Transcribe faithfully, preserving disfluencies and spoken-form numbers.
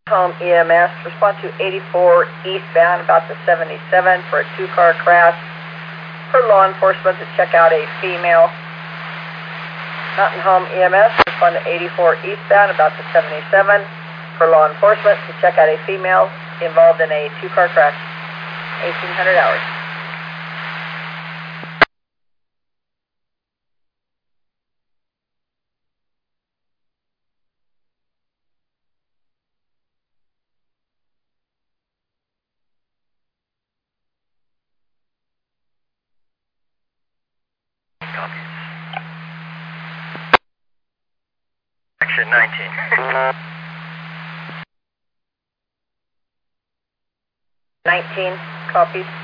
Home E M S, respond to eighty-four eastbound about the seventy-seven for a two-car crash. For law enforcement to check out a female. Mountain Home E M S, respond to eighty-four eastbound about the seventy-seven for law enforcement to check out a female involved in a two-car crash. eighteen hundred hours. Section nineteen. nineteen, copies.